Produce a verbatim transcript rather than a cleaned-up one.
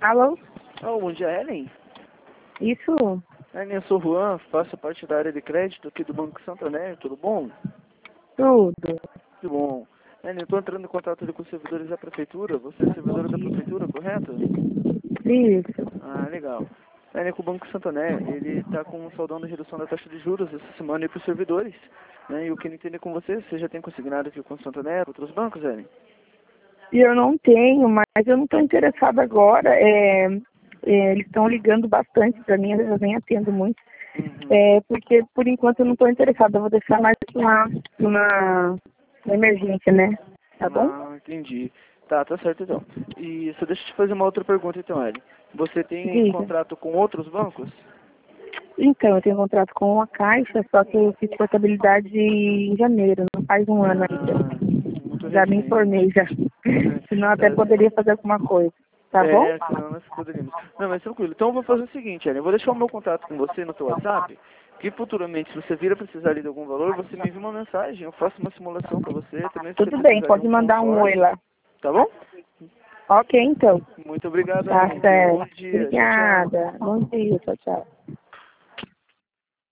Alô? Oh, bom dia, Ellen. Isso? Ellen, eu sou o Juan, faço parte da área de crédito aqui do Banco Santander, tudo bom? Tudo. Tudo bom. Ellen, eu estou entrando em contato ali com os servidores da prefeitura. Você é servidora da prefeitura, correto? Isso. Ah, legal. Ellen, com o Banco Santander, ele está com um saudão de redução da taxa de juros essa semana aí para os servidores. Né? E eu queria entender com você, você já tem consignado aqui com o Santander, outros bancos, Ellen? E eu não tenho, mas eu não estou interessada agora. É, é, eles estão ligando bastante para mim, eu nem atendo muito. Uhum. É, porque, por enquanto, eu não estou interessada. Eu vou deixar mais uma, uma, uma emergência, né? Tá bom? Ah, entendi. Tá, tá certo então. E só deixa eu te fazer uma outra pergunta então, Ellen. Você tem Diga. contrato com outros bancos? Então, eu tenho contrato com a Caixa, só que eu fiz portabilidade em janeiro, não faz um ano ainda. Ah, muito Já me recente. informei, já. Senão até Tá. poderia fazer alguma coisa. Tá bom? É, senão nós poderíamos. Não, mas tranquilo. Então eu vou fazer o seguinte, Ellen. Eu vou deixar o meu contato com você no teu WhatsApp, que futuramente, se você vir a precisar ali de algum valor, você me envia uma mensagem, eu faço uma simulação para você, também se você Tudo bem, precisar de pode um mandar um oi consórcio. lá. Tá bom? Ok, então. Muito obrigado, Tá Ellen. Tenha um bom certo. dia. Tchau, tchau. Obrigada. Bom dia, tchau, tchau.